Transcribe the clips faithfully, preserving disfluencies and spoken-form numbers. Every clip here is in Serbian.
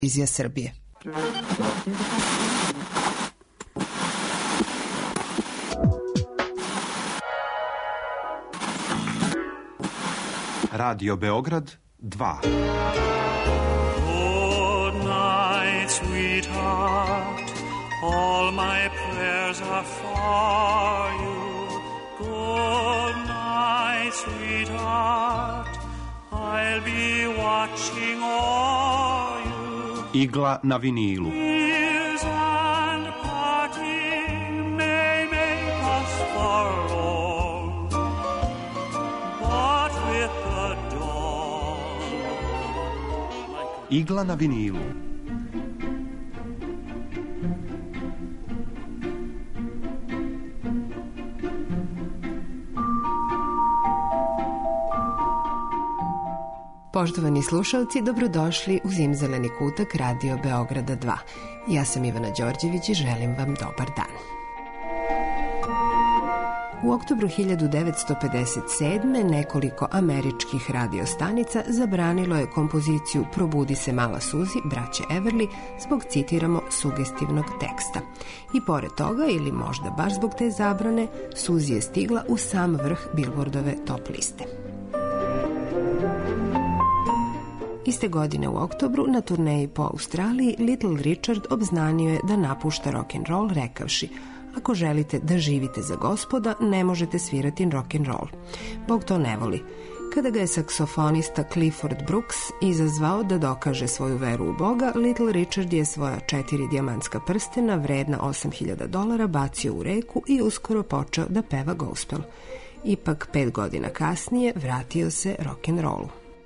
Televizija Srbije. Radio Beograd dva. Good night, sweetheart. All my prayers are for you. Good night, sweetheart. I'll be watching all you. Igla na vinilu. Tears and parting may make us forlorn, but with the dawn. Igla na vinilu. Poštovani slušalci, dobrodošli u Zimzeleni kutak Radio Beograda dva. Ja sam Ivana Đorđević i želim vam dobar dan. U oktobru hiljadu devetsto pedeset sedme. nekoliko američkih radiostanica zabranilo je kompoziciju Probudi se mala Suzi, braće Everly, zbog, citiramo, sugestivnog teksta. I pored toga, ili možda baš zbog te zabrane, Suzi je stigla u sam vrh Billboardove top liste. Iste godine u oktobru na turneji po Australiji Little Richard obznanio je da napušta rock'n'roll rekavši: ako želite da živite za Gospoda, ne možete svirati rock'n'roll. Bog to ne voli. Kada ga je saksofonista Clifford Brooks izazvao da dokaže svoju veru u Boga, Little Richard je svoja četiri dijamantska prstena vredna osam hiljada dolara bacio u reku i uskoro počeo da peva gospel. Ipak pet godina kasnije vratio se rock'n'rollu.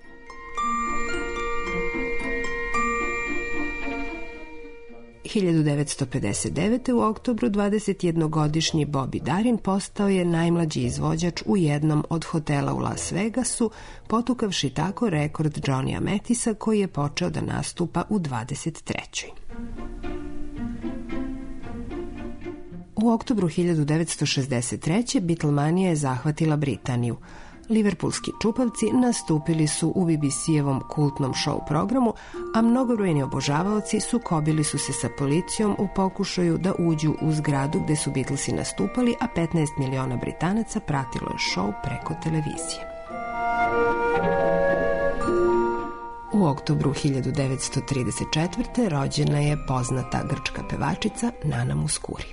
hiljadu devetsto pedeset devete. u oktobru dvadesetjednogodišnji Bobby Darin postao je najmlađi izvođač u jednom od hotela u Las Vegasu, potukavši tako rekord Johnnya Mathisa koji je počeo da nastupa u dvadeset trećoj. U oktobru hiljadu devetsto šezdeset treće. Beatlemanija je zahvatila Britaniju. Liverpoolski čupavci nastupili su u B B C-evom kultnom show programu, a mnogobrojni obožavaoci sukobili su se sa policijom u pokušaju da uđu u zgradu gde su Beatlesi nastupali, a petnaest miliona Britanaca pratilo je show preko televizije. U oktobru hiljadu devetsto trideset četvrte. rođena je poznata grčka pevačica Nana Mouskouri.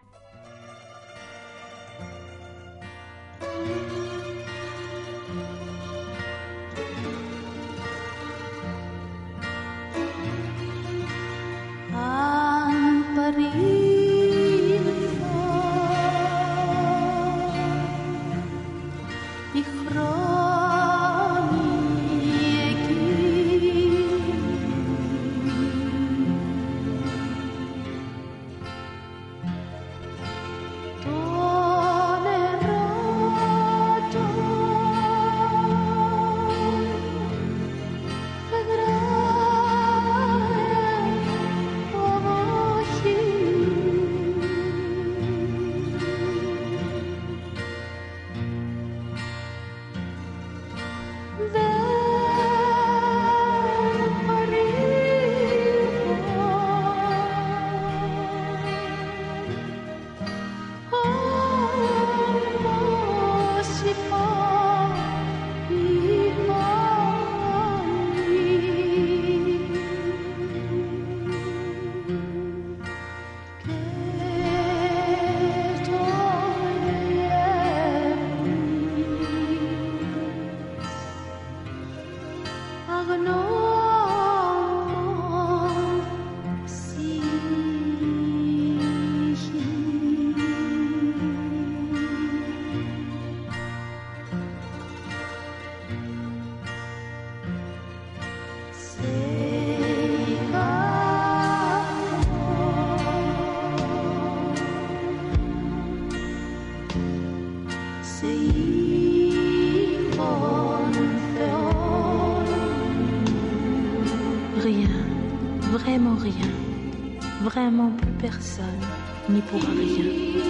Vraiment plus personne n'y pourra rien.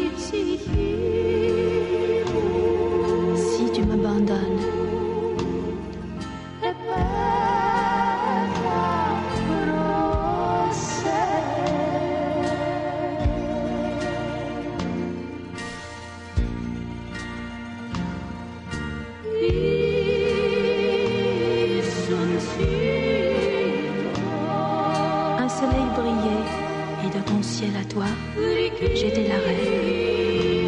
Si tu m'abandonnes, e per soleil brillait et dans ton ciel à toi, j'étais la reine.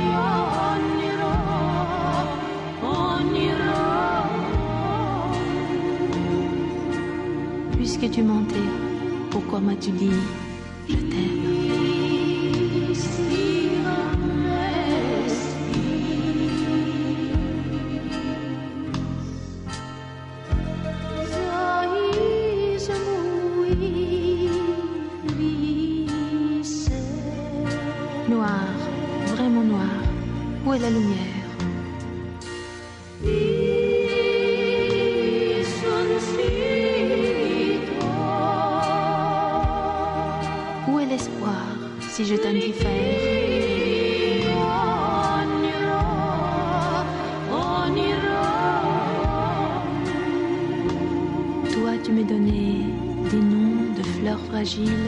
Puisque tu mentais, pourquoi m'as-tu dit je t'aime? Noir, vraiment noir, où est la lumière? Où est l'espoir si je t'indiffère? Toi, tu me donnais des noms de fleurs fragiles.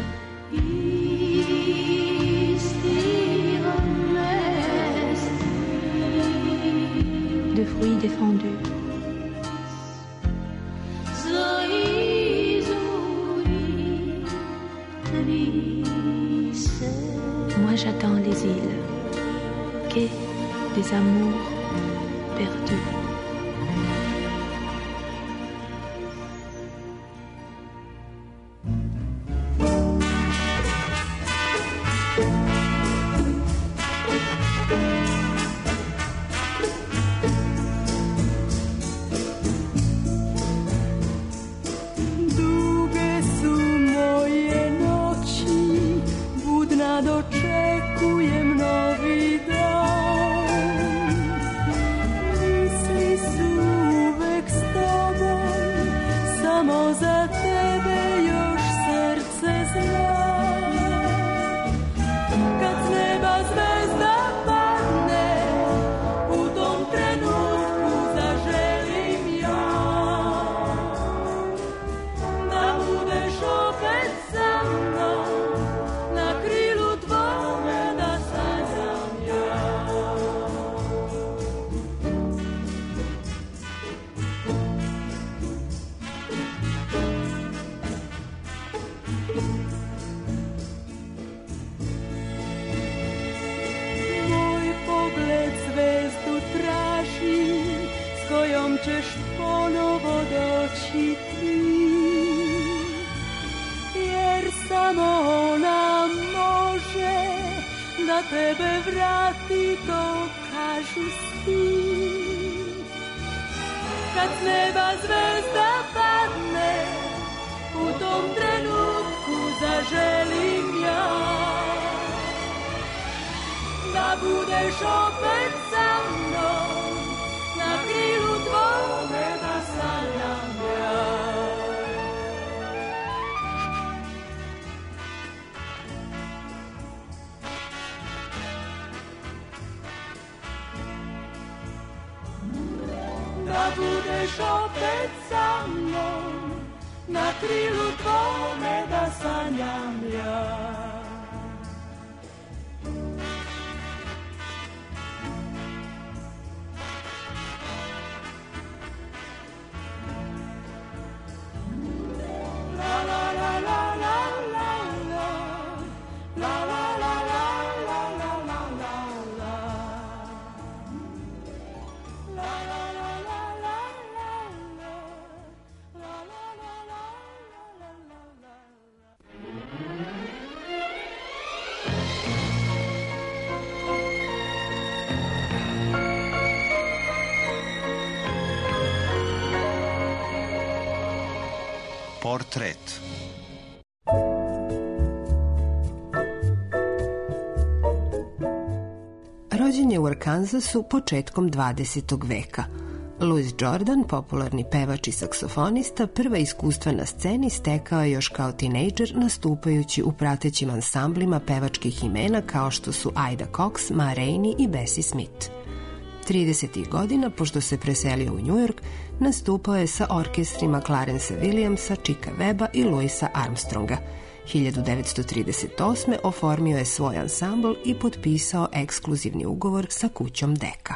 De fruits défendus. Moi j'attends les îles, quais des amours perdus. ćeš ponovo doći ti, jer samo ona može da tebe vrati, to kažu svi. Kad s neba zvezda padne, u tom trenutku zaželim ja da budeš opet sa mnom, na krilu tvome da sanjam ja. Da budeš opet sa mnom, na krilu tvome da sanjam ja. Portret. Rođen je u Arkansasu početkom dvadesetog veka. Louis Jordan, popularni pevač i saksofonista, prva iskustva na sceni stekao je još kao tinejdžer nastupajući u pratećim ansamblima pevačkih imena kao što su Ida Cox, Ma Rainey i Bessie Smith. tridesetih godina, pošto se preselio u New York, nastupao je sa orkestrima Clarencea Williamsa, Chicka Webba i Louisa Armstronga. hiljadu devetsto trideset osme. oformio je svoj ansambl i potpisao ekskluzivni ugovor sa kućom Decca.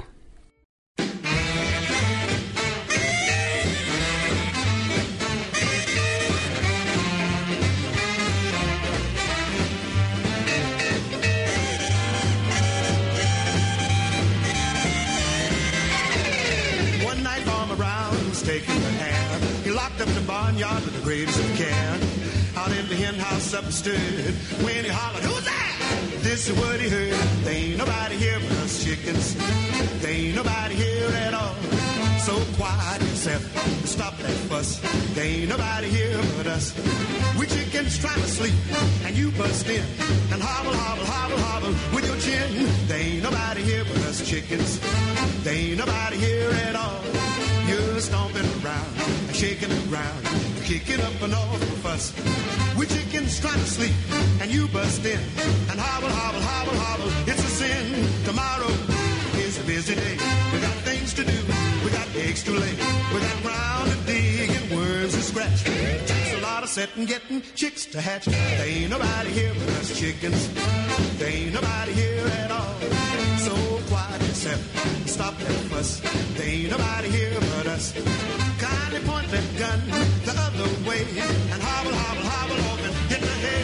taking the hand. He locked up the barnyard with the greatest of care. Out in the hen house up stood when he hollered, who's that? This is what he heard. There ain't nobody here but us chickens. There ain't nobody here at all. So quiet yourself, stop that fuss. There ain't nobody here but us. We chickens trying to sleep, and you bust in and hobble, hobble, hobble, hobble with your chin. There ain't nobody here but us chickens. There ain't nobody here at all. You're stomping around and shaking the ground, kicking up an awful fuss. We chickens trying to sleep, and you bust in and hobble, hobble, hobble, hobble. It's a sin. Tomorrow is a busy day. We got things to do. We got eggs to lay. We got ground to dig and worms to scratch. Takes a lot of setting, getting chicks to hatch. There ain't nobody here but us chickens. There ain't nobody here at all. So quiet yourself, stop that fuss. There ain't nobody here but us. Kindly point that gun the other way and hobble, hobble, hobble off and hit the head.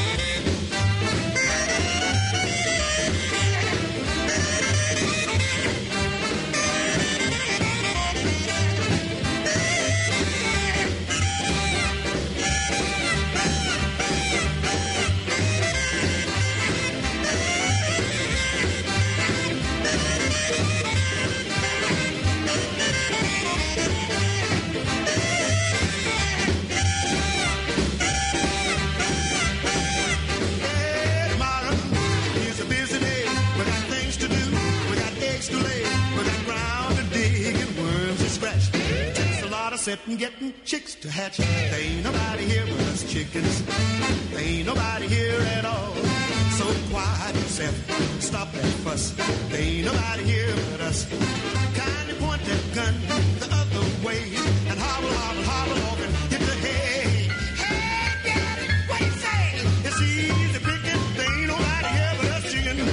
Setting, getting chicks to hatch. There ain't nobody here but us chickens. There ain't nobody here at all. So quiet yourself, stop that fuss. There ain't nobody here but us. Kindly point that gun the other way and hobble, hobble, hobble off and hit the hay. Hey, daddy, what you say? It's easy picking. There ain't nobody here but us chickens.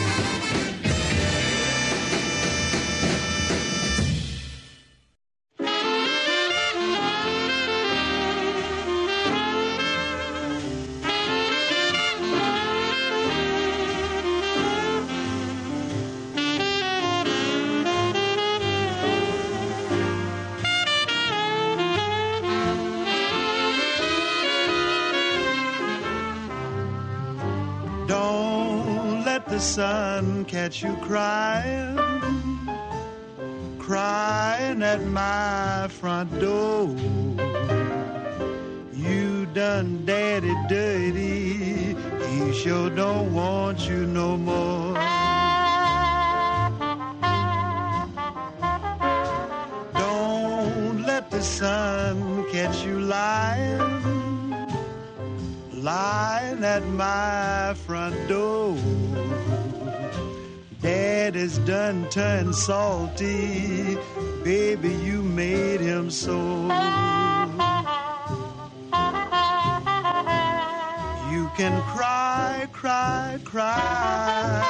The sun catch you crying, crying at my front door. You done daddy dirty, he sure don't want you no more. Don't let the sun catch you lying, lying at my front door. Daddy's done turned salty, baby, you made him so. You can cry, cry, cry.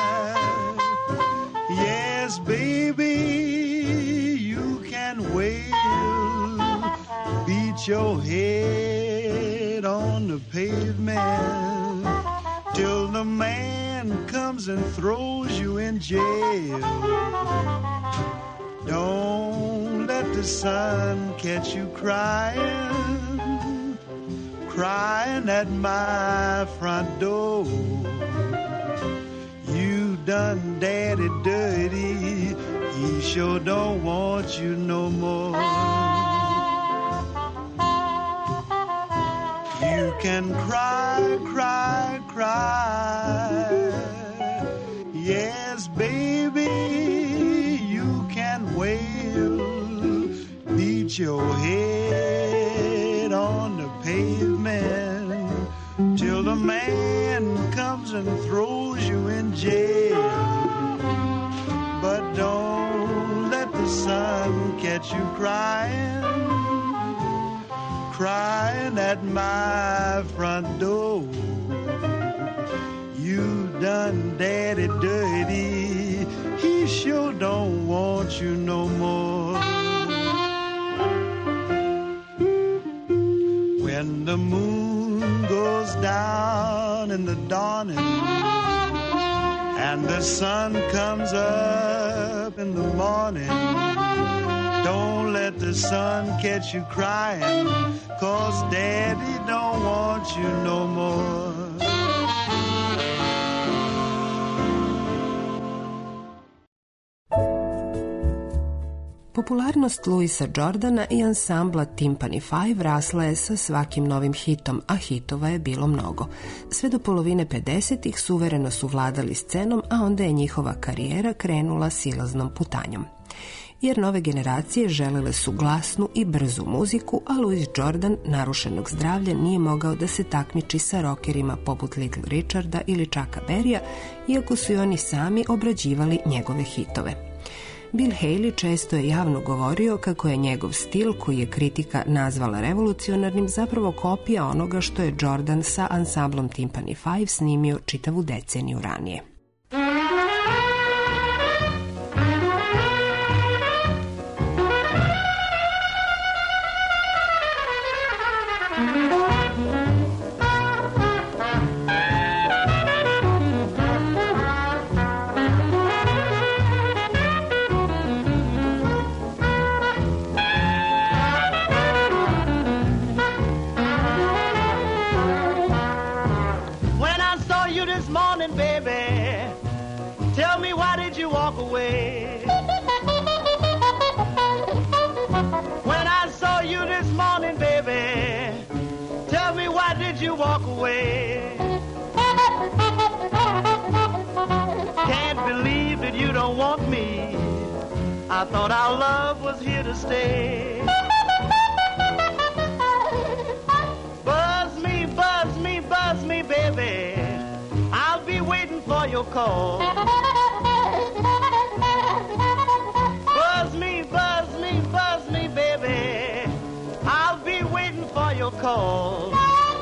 Yes, baby, you can wail, beat your head on the pavement till the man comes and throws you in jail. Don't let the sun catch you crying, crying at my front door. You done daddy dirty, he sure don't want you no more. You can cry, cry, cry. Yes, baby, you can wail, beat your head on the pavement till the man comes and throws you in jail. But don't let the sun catch you crying, crying at my front door. You done daddy dirty, he sure don't want you no more. When the moon goes down in the dawning and the sun comes up in the morning, Don't let the sun catch you crying, 'cause Daddy don't want you no more. Popularnost Louisa Jordana i ansambla Timpani Five rasla je sa svakim novim hitom, a hitova je bilo mnogo. Sve do polovine pedesetih suvereno su vladali scenom, a onda je njihova karijera krenula silaznom putanjom. Jer nove generacije želele su glasnu i brzu muziku, a Louis Jordan, narušenog zdravlja, nije mogao da se takmiči sa rockerima poput Little Richarda ili Chucka Berrya, iako su i oni sami obrađivali njegove hitove. Bill Haley često je javno govorio kako je njegov stil, koji je kritika nazvala revolucionarnim, zapravo kopija onoga što je Jordan sa ansamblom Timpani Five snimio čitavu deceniju ranije. Away. When I saw you this morning, baby, tell me why did you walk away? Can't believe that you don't want me. I thought our love was here to stay. Buzz me, buzz me, buzz me, baby. I'll be waiting for your call. Call.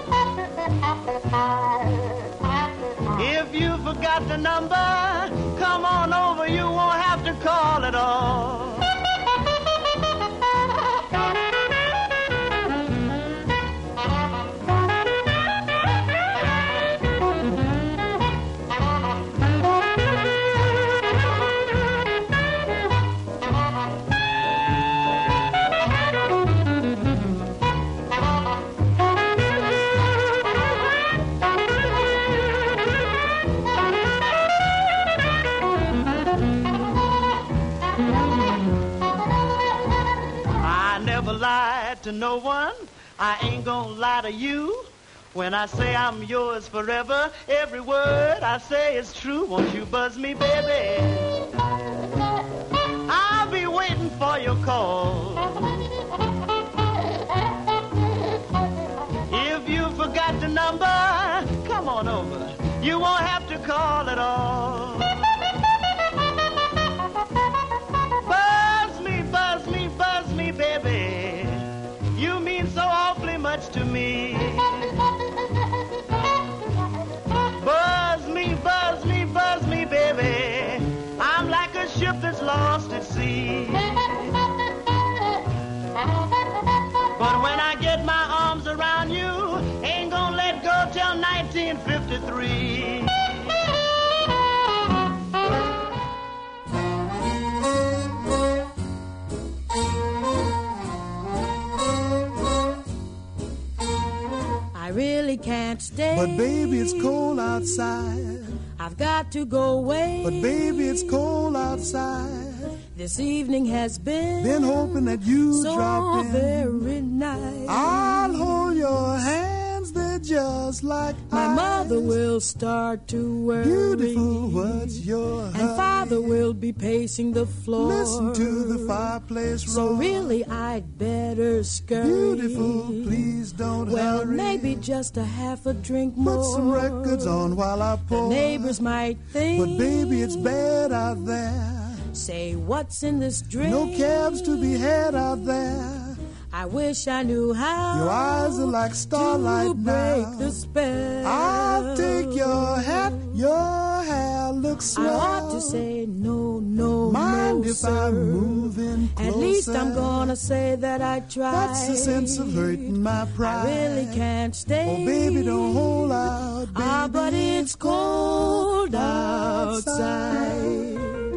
If you forgot the number, come on over, you won't have to call at all. To no one, I ain't gonna lie to you. When I say I'm yours forever, every word I say is true. Won't you buzz me, baby? I'll be waiting for your call. If you forgot the number, come on over. You won't have to call at all. Buzz me, buzz me, buzz me, baby. You mean so awfully much to me. Buzz me, buzz me, buzz me, baby. I'm like a ship that's lost at sea. But when I get my arms around you, ain't gonna let go till nineteen fifty-three. I really can't stay. But baby, it's cold outside. I've got to go away. But baby, it's cold outside. This evening has been Been hoping that you so drop in. very nice. I'll hold your hands, they're just like My ice. mother will start to worry. Beautiful, what's your And hurry? father will be pacing the floor. Listen to the fireplace roar. So really I'd better scurry. Beautiful, please don't Well, hurry. maybe just a half a drink more. Put some records on while I pour. The neighbors might think. But baby, it's bad out there. Say, what's in this drink? No cabs to be had out there. I wish I knew how. Your eyes are like starlight to break now. the spell. I'll take your hat, your hair looks swell. I ought to say no, no, Mind no, if sir. I'm moving closer? At least I'm gonna say that I tried. That's the sense of hurting my pride. I really can't stay. Oh, baby, don't hold out, baby. Ah, but it's cold outside. I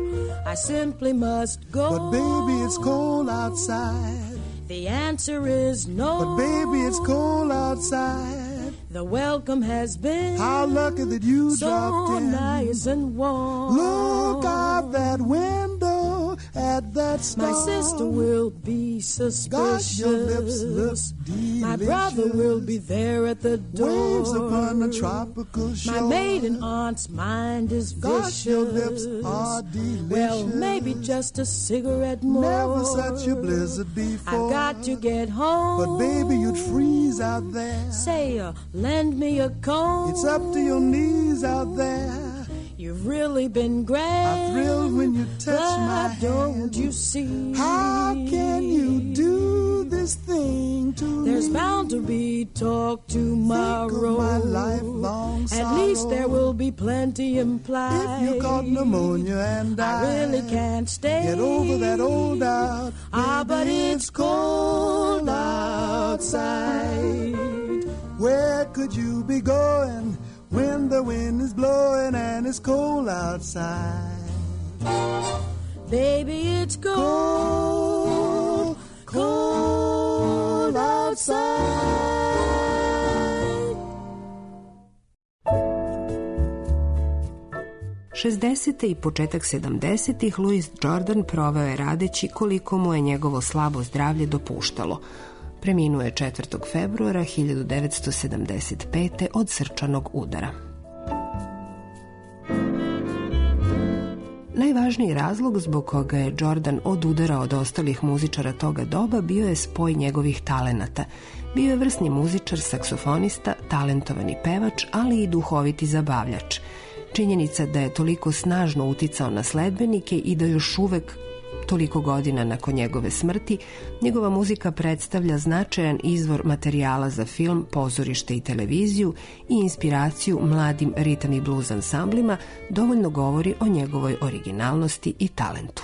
I simply must go. But baby, it's cold outside. The answer is no. But baby, it's cold outside. The welcome has been how lucky that you so dropped in. nice and warm. Look out that window at that star. My sister will be suspicious. Gosh, your lips look delicious. My brother will be there at the door. Waves upon the tropical shore. My maiden aunt's mind is vicious. Gosh, your lips are delicious. Well, maybe just a cigarette more. Never such a blizzard before. I got to get home. But baby, you'd freeze out there. Say, uh, lend me a comb. It's up to your knees out there. You've really been great. I thrill when you touch but my hand. Don't you see? How can you do this thing to me? There's bound to be talk tomorrow. Think of my lifelong sorrow. At least there will be plenty implied. If you caught pneumonia and I I really can't stay. Get over that old doubt. Ah, but it's cold outside. Where could you be going when the wind is blowing and it's cold outside? Baby, it's cold, cold outside. šezdesete i početak sedamdesetih Louis Jordan proveo je radeći koliko mu je njegovo slabo zdravlje dopuštalo. Preminuo je četvrtog februara hiljadu devetsto sedamdeset pete od srčanog udara. Najvažniji razlog zbog koga je Jordan odudarao od ostalih muzičara toga doba bio je spoj njegovih talenata. Bio je vrsni muzičar, saksofonista, talentovani pevač, ali i duhoviti zabavljač. Činjenica da je toliko snažno uticao na sledbenike i da još uvek, toliko godina nakon njegove smrti, njegova muzika predstavlja značajan izvor materijala za film, pozorište i televiziju i inspiraciju mladim ritam i blues ansamblima, dovoljno govori o njegovoj originalnosti i talentu.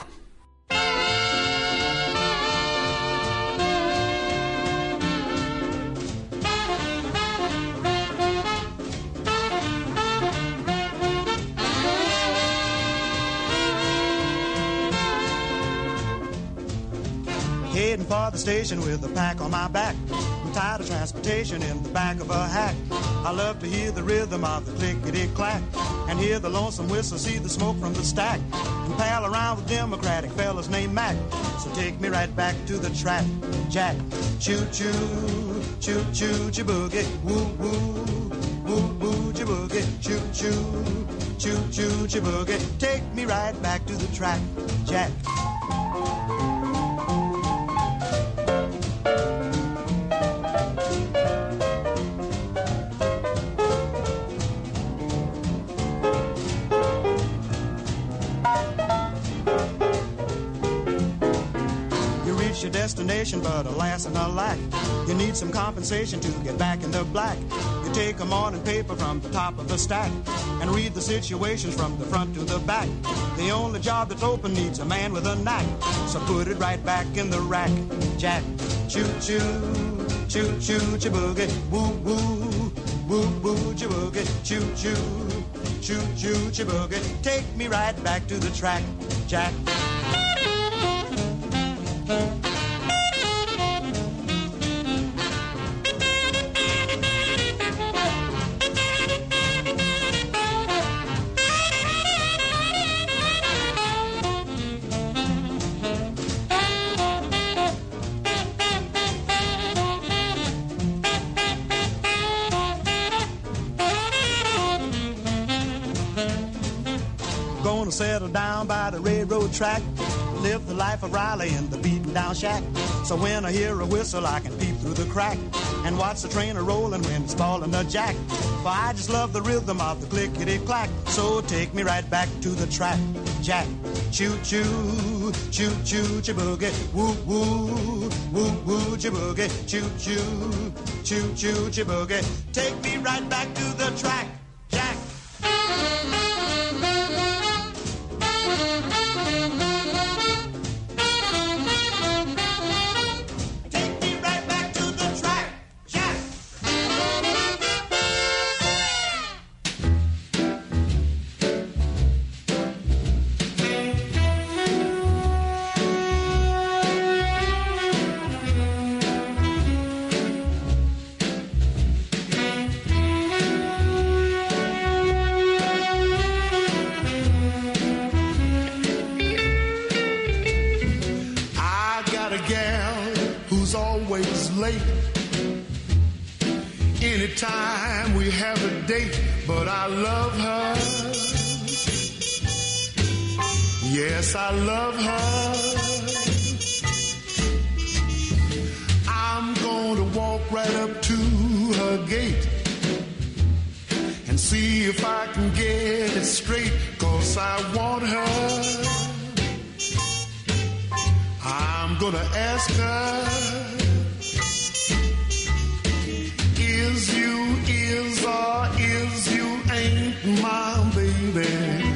Heading for the station with a pack on my back. I'm tired of transportation in the back of a hack. I love to hear the rhythm of the clickety-clack and hear the lonesome whistle, see the smoke from the stack, and pal around with Democratic fellas named Mac. So take me right back to the track, Jack. Choo-choo, choo-choo, choo-boogie, woo-woo, woo-woo, choo-boogie, choo-choo, choo-choo, choo-boogie. Take me right back to the track, Jack. Your destination, but alas and alack, you need some compensation to get back in the black. You take a morning paper from the top of the stack and read the situations from the front to the back. The only job that's open needs a man with a knack, so put it right back in the rack, Jack. Choo-choo, choo-choo, choo-boogie, woo-woo, woo-woo, choo-boogie, choo-choo, choo-choo, choo-boogie. Take me right back to the track, Jack. Gonna settle down by the railroad track, live the life of Riley in the beaten down shack. So when I hear a whistle I can peep through the crack and watch the train a-rolling when it's falling a jack. For I just love the rhythm of the clickety-clack. So take me right back to the track, Jack. Choo-choo, choo-choo, choo-boogie, woo-woo, woo-woo, choo-boogie, choo-choo, choo-choo, choo-boogie. Take me right back to the track, Jack. Anytime we have a date, but I love her. Yes, I love her. I'm gonna walk right up to her gate and see if I can get it straight, 'cause I want her. I'm gonna ask her, is you, is or is you ain't my baby?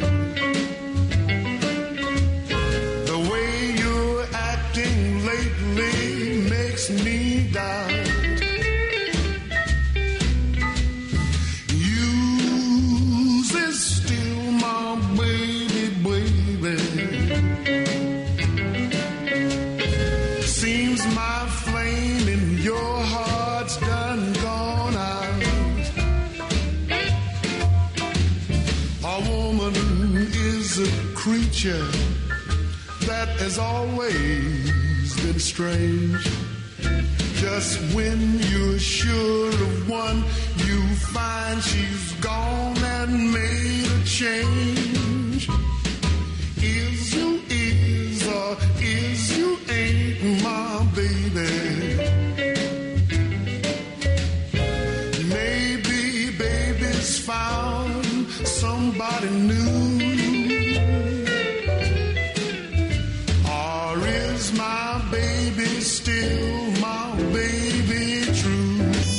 The way you're acting lately makes me doubt. You's is still my baby, baby. Seems my flame in your heart's done gone out. A woman is a creature that has always been strange. Just when you're sure of one, you find she's gone and made a change. Is you is or is you ain't my baby? Maybe baby's found somebody new. Or is my baby still my baby true?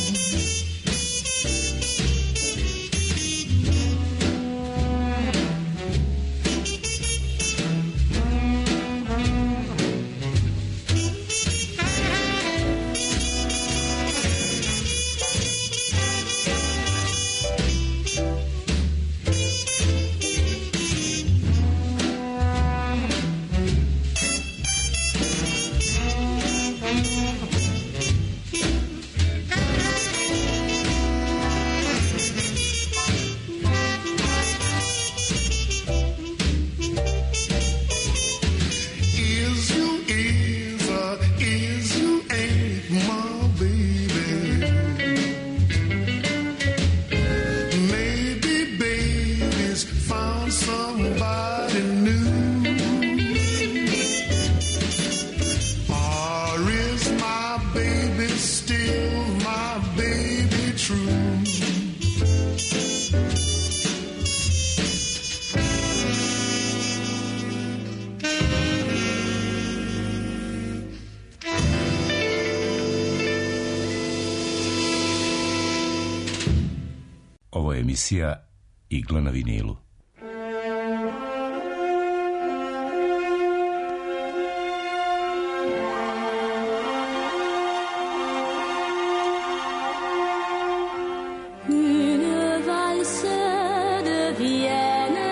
Is you is or is you ain't my baby? Maybe baby's found somebody new. Or is my baby still my baby true? Ovo je emisija Igla na vinilu. Une valse de Vienne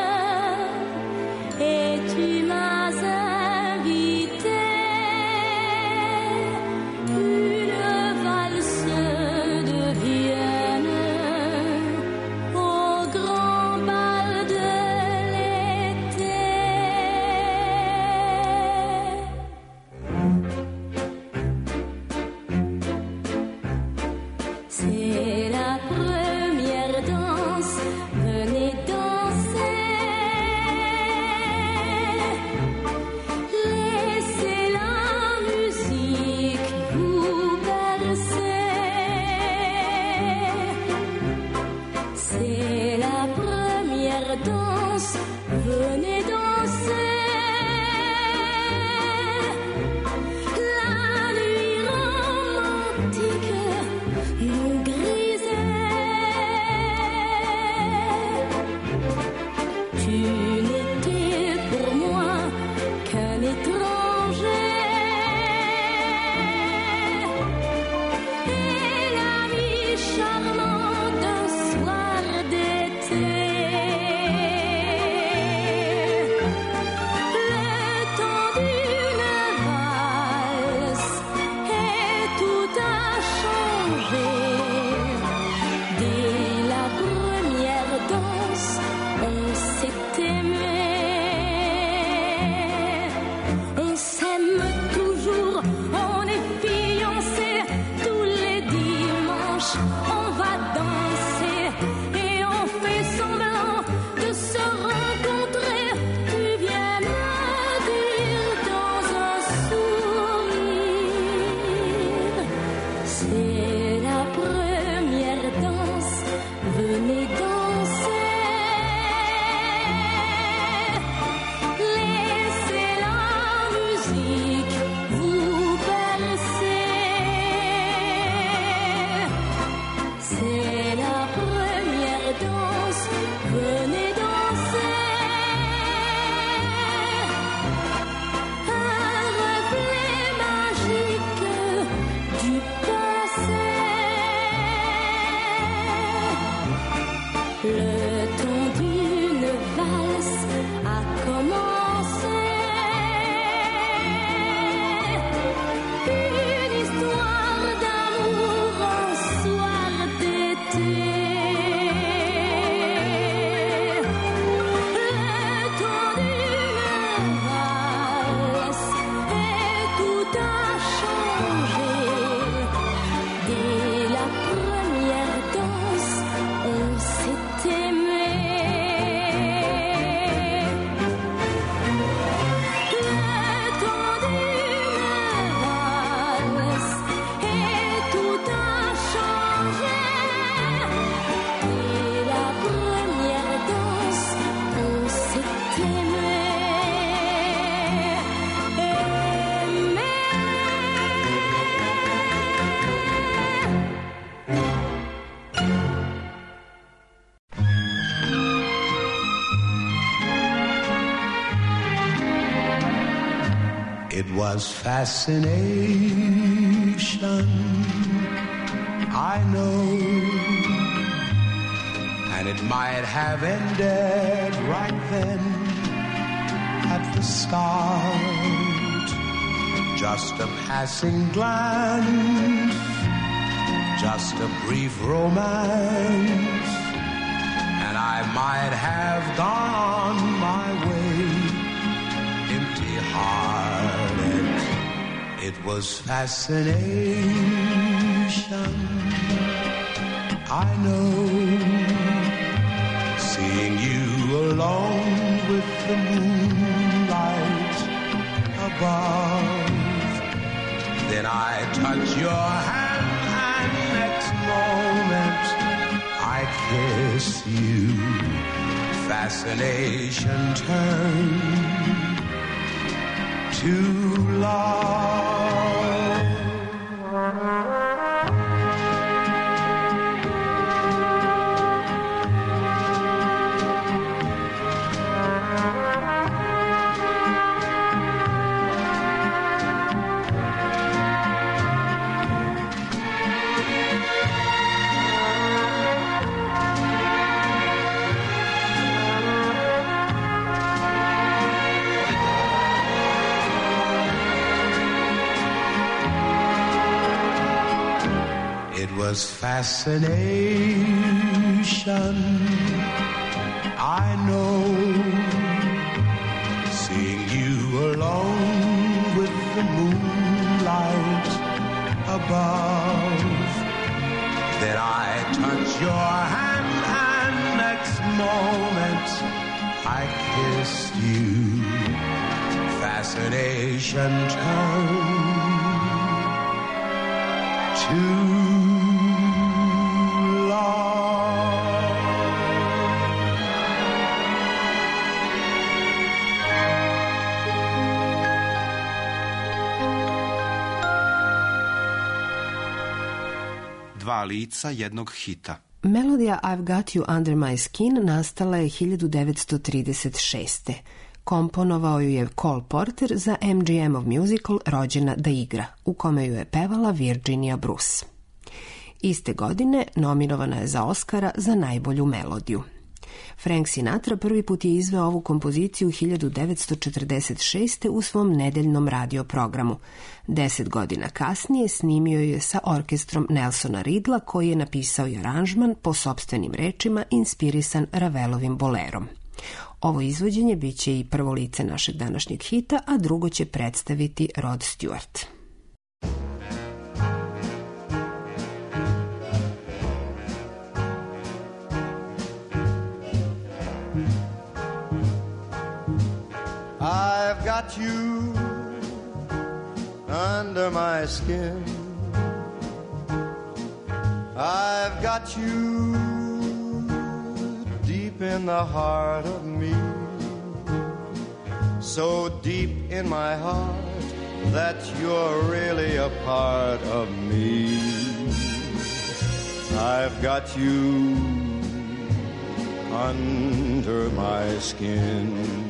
et tu m'as invité. Une valse de Vienne au grand bal was fascination, I know, and it might have ended right then at the start. Just a passing glance, just a brief romance, and I might have gone my way, empty-hearted. It was fascination, I know, seeing you alone with the moonlight above. Then I touch your hand and next moment I kiss you. Fascination turned to love. It was fascination, I know, seeing you alone with the moonlight above. Then I touch your hand and next moment I kissed you. Fascination turned to Dva lica jednog hita. Melodija I've Got You Under My Skin nastala je hiljadu devetsto trideset šeste. Komponovao ju je Cole Porter za M G M-ov musical Rođena da igra, u kome ju je pevala Virginia Bruce. Iste godine nominovana je za Oscara za najbolju melodiju. Frank Sinatra prvi put je izveo ovu kompoziciju hiljadu devetsto četrdeset šeste. u svom nedeljnom radio programu. Deset godina kasnije snimio je sa orkestrom Nelsona Ridla, koji je napisao i aranžman po sopstvenim rečima inspirisan Ravelovim bolerom. Ovo izvođenje bit će i prvo lice našeg današnjeg hita, a drugo će predstaviti Rod Stewart. I've got you under my skin. I've got you deep in the heart of me. So deep in my heart that you're really a part of me. I've got you under my skin.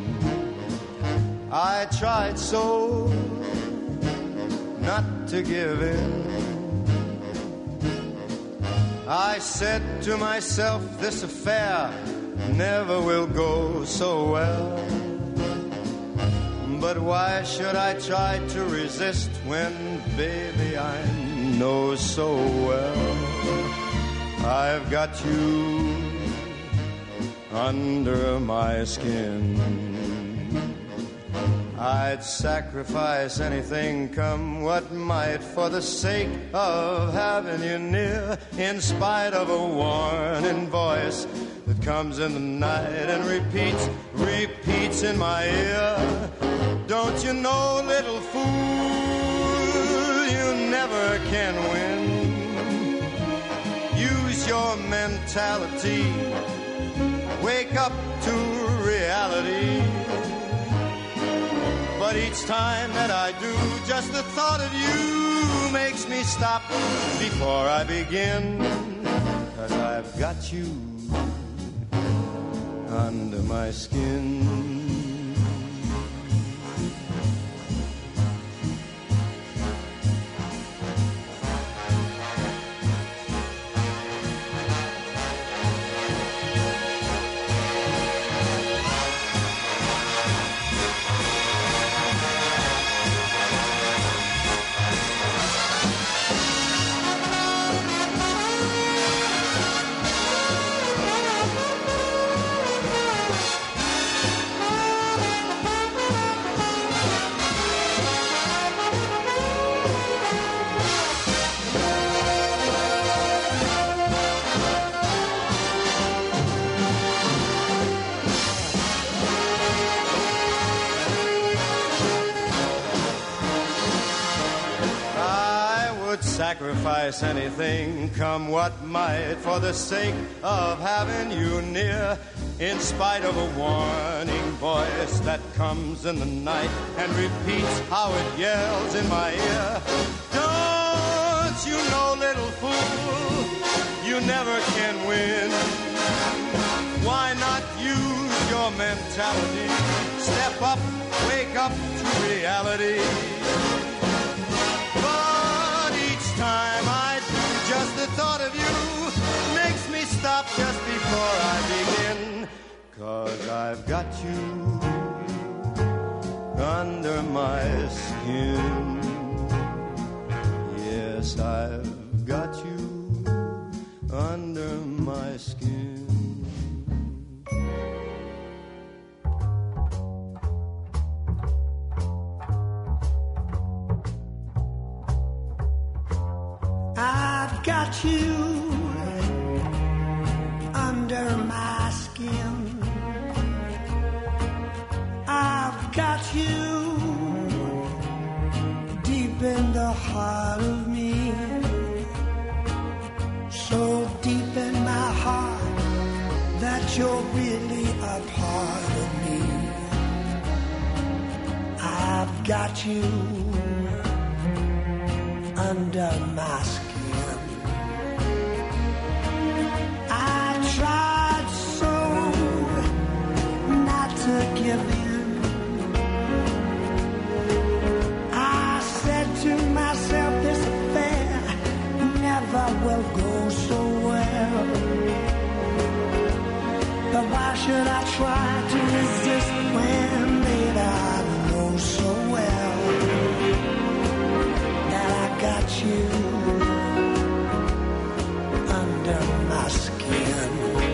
I tried so not to give in. I said to myself, this affair never will go so well. But why should I try to resist when, baby, I know so well I've got you under my skin. I'd sacrifice anything, come what might, for the sake of having you near, in spite of a warning voice that comes in the night and repeats, repeats in my ear. Don't you know, little fool, you never can win. Use your mentality, wake up to reality. But each time that I do, just the thought of you makes me stop before I begin. 'Cause I've got you under my skin. sacrifice anything, come what might, for the sake of having you near. In spite of a warning voice that comes in the night and repeats how it yells in my ear. Don't you know, little fool, you never can win. Why not use your mentality? Step up, wake up to reality. But each time I do, just the thought of you makes me stop just before I begin. 'Cause I've got you under my skin. Yes, I've got you under my skin. I've got you under my skin. I've got you deep in the heart of me, so deep in my heart that you're really a part of me. I've got you under my skin. I tried so not to give in. I said to myself, this affair never will go so well. But why should I try to resist when, baby, I know so well that I got you under my skin.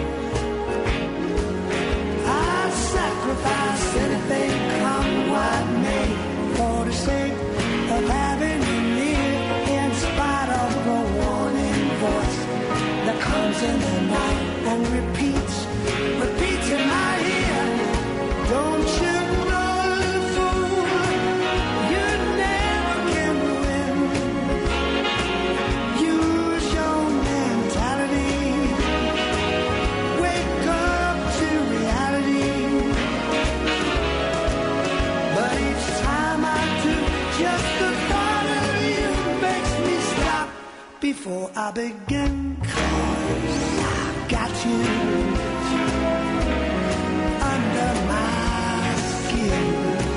I'd sacrifice anything, come what may, for the sake of having you near, in spite of the warning voice that comes in the night and repeats, repeats in my ear. Don't you know, little fool, you never can win. Use your mentality, wake up to reality. But each time I do, just the thought of you makes me stop before I begin. 'Cause I've got you under my skin.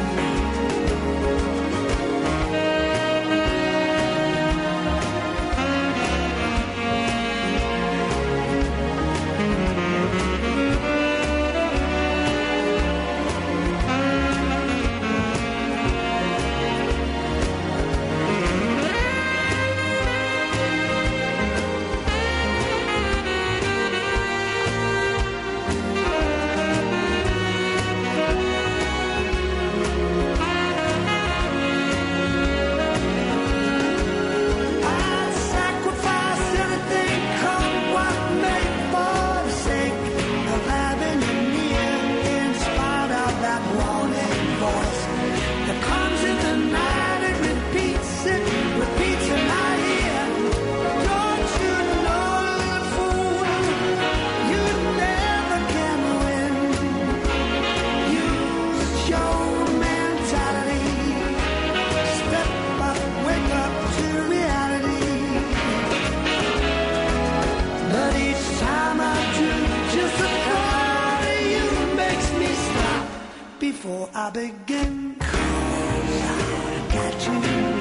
Before I begin, 'cause I got you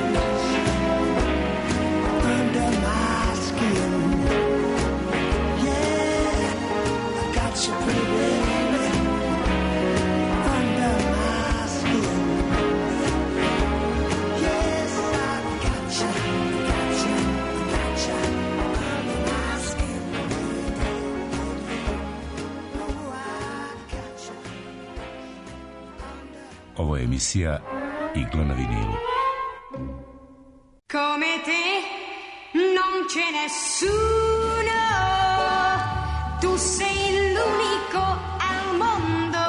under my skin. Yeah, I got you, pretty baby, under my skin. Yes, I got you, got you, got you under my skin. Oh, I got you. Ovo je emisija Igla na vinilu. Come te non c'è nessuno, tu sei l'unico al mondo.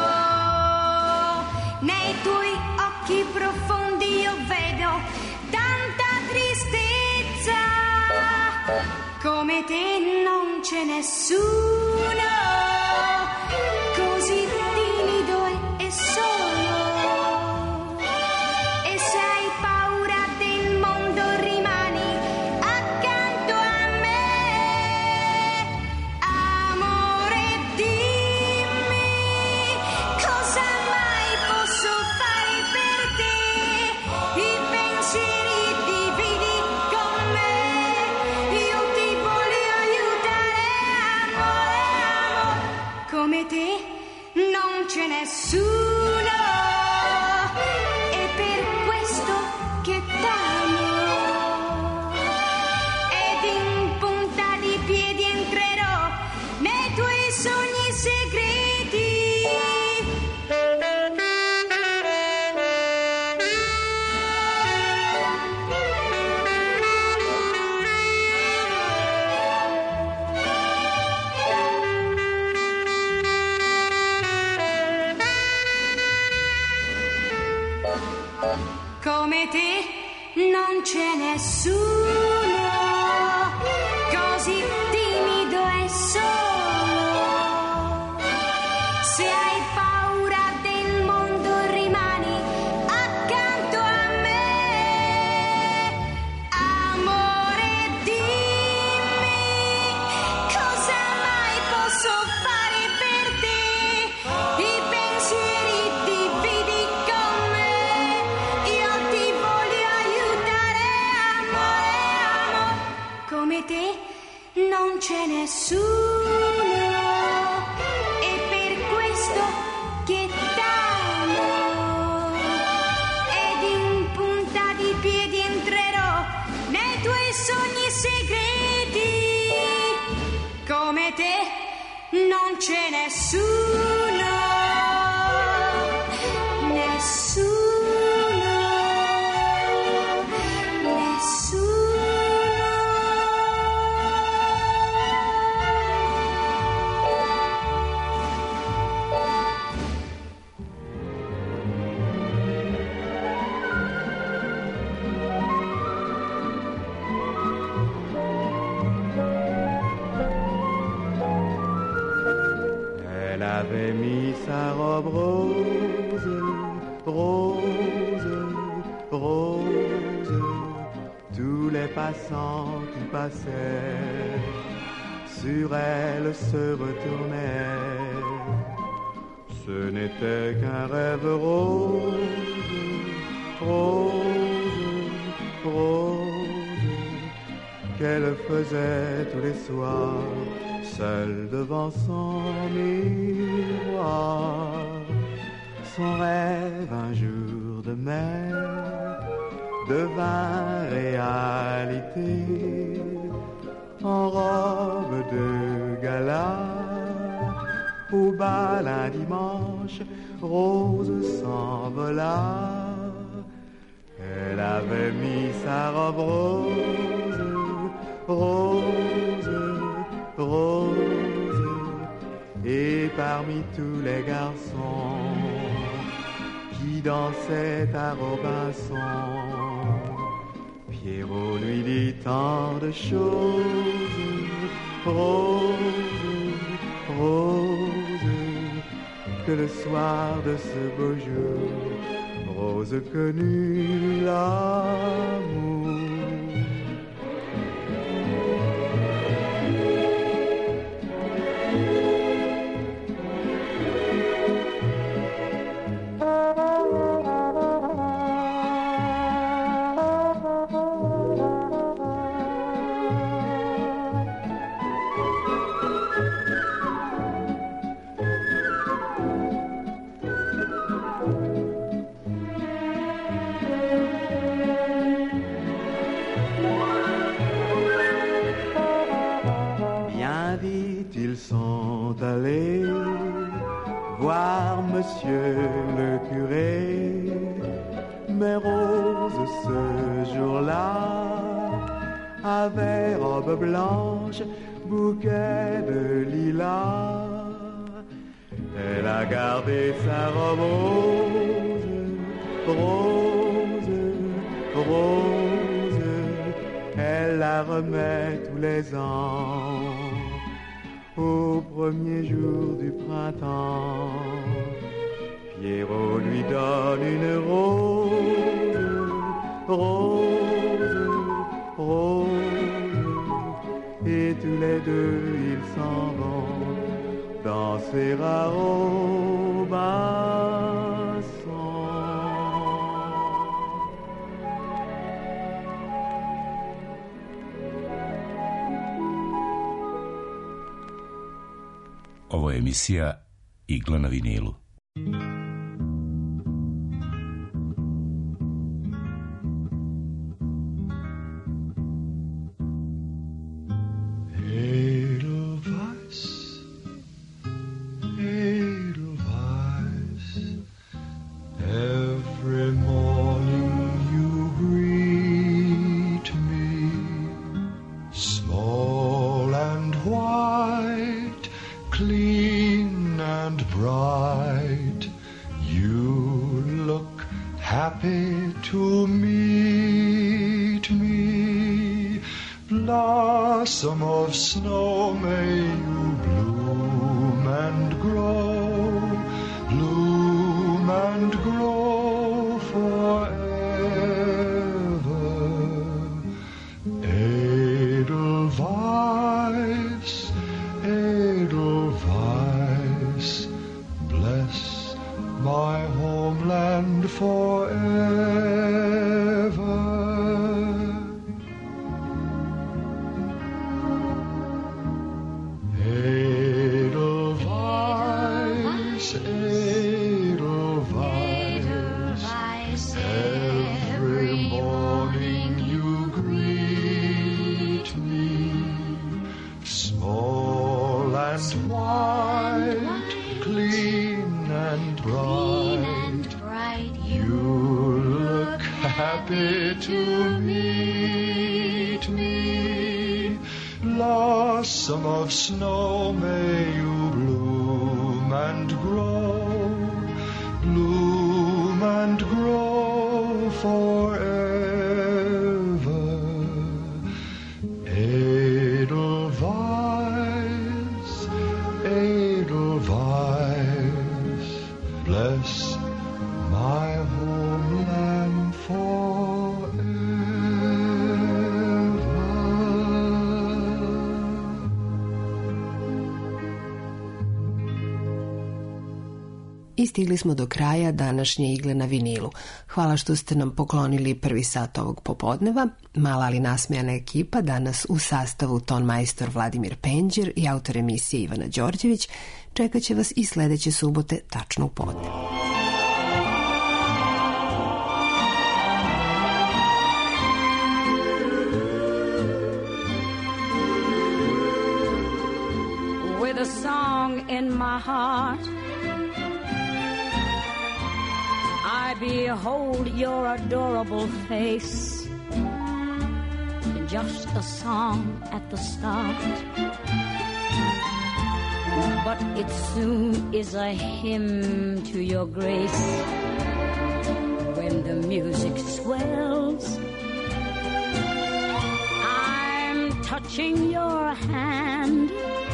Nei tuoi occhi profondi io vedo tanta tristezza. nessuno così timido e, e solo. E se hai paura del mondo rimani accanto a me. Amore, dimmi cosa mai posso fare per te. I pensieri dividi con me. Io ti voglio aiutare, amore, amore. Come te non c'è nessuno. È per questo che t'amo. Ed in punta di piedi entrerò nei tuoi sogni segreti. Come te non c'è nessuno così timido e solo. Se hai paura del mondo rimani accanto a me. Amore, dimmi cosa mai posso fare per te. I pensieri dividi con me. Io ti voglio aiutare, amore, amore. Come te non c'è nessuno. È per questo che t'amo. Ed in punta di piedi entrerò nei tuoi sogni segreti. Come te non c'è nessuno. Nessuno. Nessuno. Elle avait mis sa robe rose, rose, rose. Tous les passants qui passaient sur elle se retournaient. Ce n'était qu'un rêve rose, rose, rose, qu'elle faisait tous les soirs, seule devant son miroir. Son rêve un jour de mer devint réalité. En robe de gala, au bal un dimanche, Rose s'envola. Elle avait mis sa robe rose, rose, rose, et parmi tous les garçons qui dansaient à Robinson, Pierrot lui dit tant de choses. Rose, rose, que le soir de ce beau jour, Rose connut l'amour. Ils sont allés voir monsieur le curé, mais Rose ce jour-là avait robe blanche, bouquet de lilas. Elle a gardé sa robe rose, rose, rose. Elle la remet tous les ans qu'au premier jour du printemps, Pierrot lui donne une rose, rose, rose, et tous les deux ils s'en vont danser à Robinson. Ovo je emisija Igla na vinilu. Blossom of snow, may you bloom and grow, bloom and grow forever. Edelweiss, Edelweiss, bless my homeland forever. Happy to meet me. Blossom of snow, may you bloom and grow, bloom and grow forever. Edelweiss, Edelweiss, bless my homeland forever. I stigli smo do kraja današnje Igle na vinilu. Hvala što ste nam poklonili prvi sat ovog popodneva. Mala ali nasmejana ekipa danas u sastavu tonmajstor Vladimir Penđer i autor emisije Ivana Đorđević čekat će vas i sledeće subote tačno u podne. With a song in my heart, I behold your adorable face. Just a song at the start, but it soon is a hymn to your grace. When the music swells, I'm touching your hand.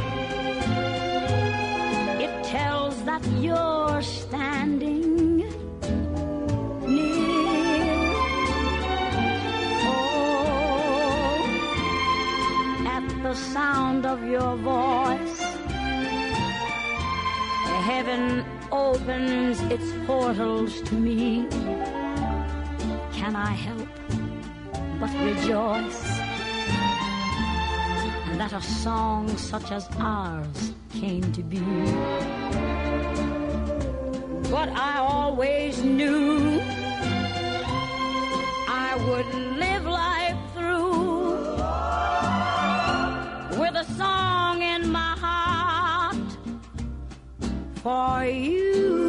It tells that you're standing the sound of your voice. Heaven opens its portals to me. Can I help but rejoice that a song such as ours came to be? But I always knew I would live life through with a song in my heart for you.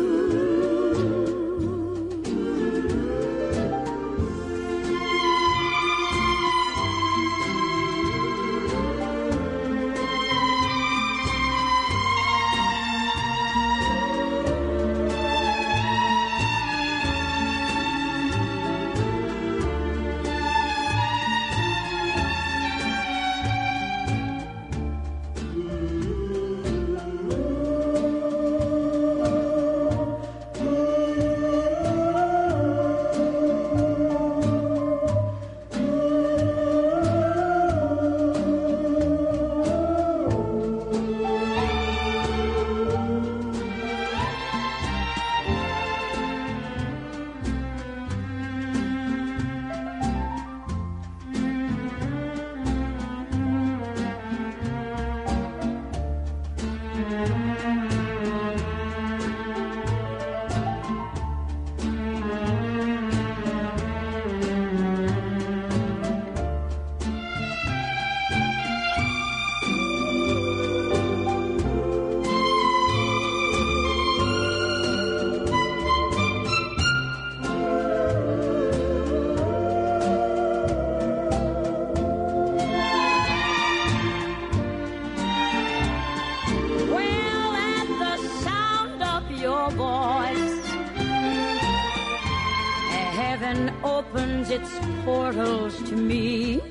opens its portals to me.